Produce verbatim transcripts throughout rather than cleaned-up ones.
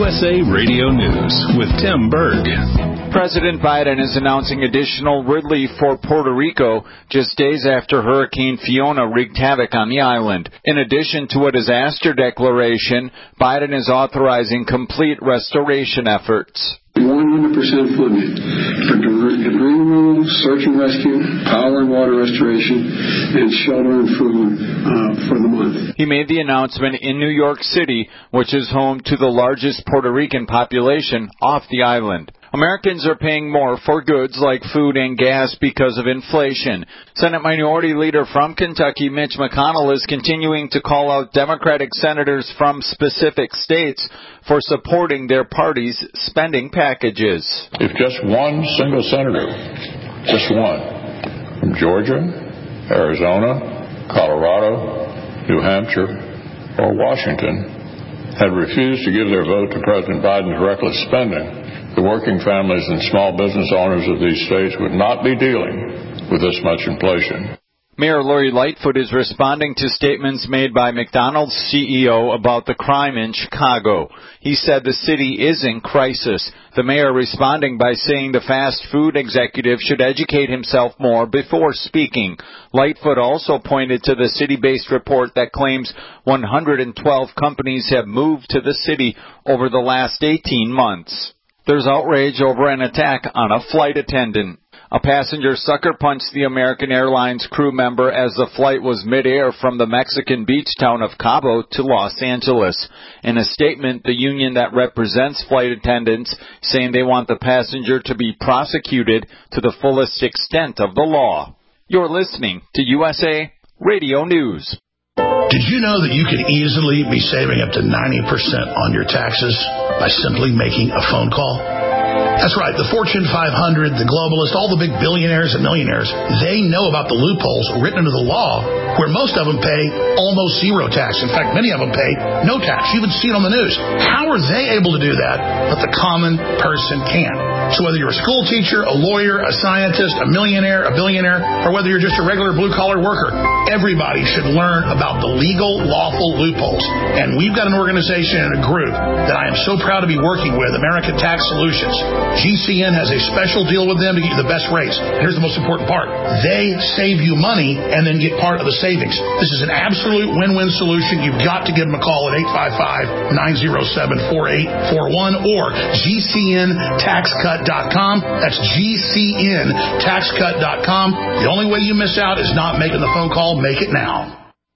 S A Radio News with Tim Berg. President Biden is announcing additional relief for Puerto Rico just days after Hurricane Fiona wreaked havoc on the island. In addition to a disaster declaration, Biden is authorizing complete restoration efforts. one hundred percent funding for debris removal, search and rescue, power and water restoration, and shelter and food uh, for the month. He made the announcement in New York City, which is home to the largest Puerto Rican population off the island. Americans are paying more for goods like food and gas because of inflation. Senate Minority Leader from Kentucky, Mitch McConnell, is continuing to call out Democratic senators from specific states for supporting their party's spending packages. If just one single senator, just one, from Georgia, Arizona, Colorado, New Hampshire, or Washington, had refused to give their vote to President Biden's reckless spending, the working families and small business owners of these states would not be dealing with this much inflation. Mayor Lori Lightfoot is responding to statements made by McDonald's C E O about the crime in Chicago. He said the city is in crisis. The mayor responding by saying the fast food executive should educate himself more before speaking. Lightfoot also pointed to the city-based report that claims one hundred twelve companies have moved to the city over the last eighteen months. There's outrage over an attack on a flight attendant. A passenger sucker punched the American Airlines crew member as the flight was midair from the Mexican beach town of Cabo to Los Angeles. In a statement, the union that represents flight attendants saying they want the passenger to be prosecuted to the fullest extent of the law. You're listening to U S A Radio News. Did you know that you could easily be saving up to ninety percent on your taxes by simply making a phone call? That's right. The Fortune five hundred, the globalists, all the big billionaires and millionaires, they know about the loopholes written into the law where most of them pay almost zero tax. In fact, many of them pay no tax. You even see it on the news. How are they able to do that, but the common person can't? So whether you're a school teacher, a lawyer, a scientist, a millionaire, a billionaire, or whether you're just a regular blue-collar worker, everybody should learn about the legal, lawful loopholes. And we've got an organization and a group that I am so proud to be working with, American Tax Solutions. G C N has a special deal with them to get you the best rates. And here's the most important part. They save you money and then get part of the savings. This is an absolute win-win solution. You've got to give them a call at eight five five, nine oh seven, four eight four one or G C N tax cut dot com. That's G C N tax cut dot com. The only way you miss out is not making the phone call. Make it now.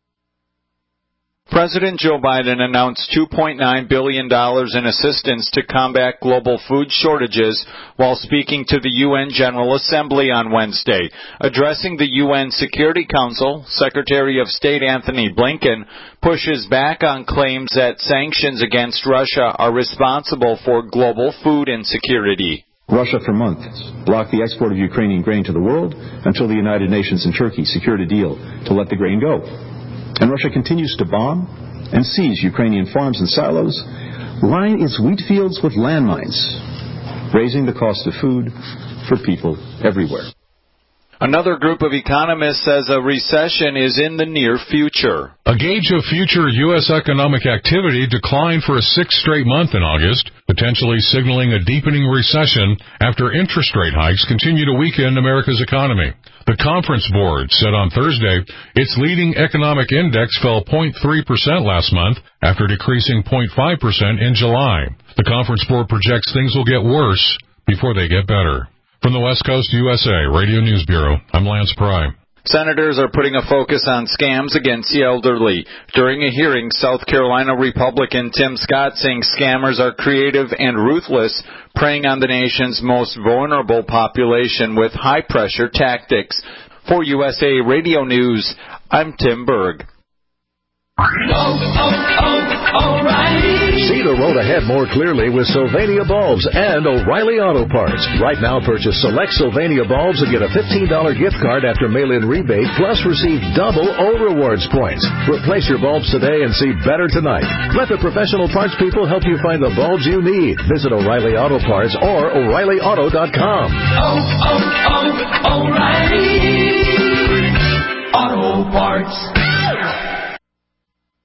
President Joe Biden announced two point nine billion dollars in assistance to combat global food shortages while speaking to the U N General Assembly on Wednesday. Addressing the U N Security Council, Secretary of State Anthony Blinken pushes back on claims that sanctions against Russia are responsible for global food insecurity. Russia for months blocked the export of Ukrainian grain to the world until the United Nations and Turkey secured a deal to let the grain go. And Russia continues to bomb and seize Ukrainian farms and silos, line its wheat fields with landmines, raising the cost of food for people everywhere. Another group of economists says a recession is in the near future. A gauge of future U S economic activity declined for a sixth straight month in August, potentially signaling a deepening recession after interest rate hikes continue to weaken America's economy. The Conference Board said on Thursday its leading economic index fell zero point three percent last month after decreasing zero point five percent in July. The Conference Board projects things will get worse before they get better. From the West Coast U S A Radio News Bureau, I'm Lance Pry. Senators are putting a focus on scams against the elderly. During a hearing, South Carolina Republican Tim Scott saying scammers are creative and ruthless, preying on the nation's most vulnerable population with high-pressure tactics. For U S A Radio News, I'm Tim Berg. Oh, oh, oh, O'Reilly. See the road ahead more clearly with Sylvania Bulbs and O'Reilly Auto Parts. Right now, purchase select Sylvania Bulbs and get a fifteen dollars gift card after mail-in rebate, plus receive double O Rewards points. Replace your bulbs today and see better tonight. Let the professional parts people help you find the bulbs you need. Visit O'Reilly Auto Parts or O'Reilly Auto dot com. Oh, oh, oh, O'Reilly Auto Parts.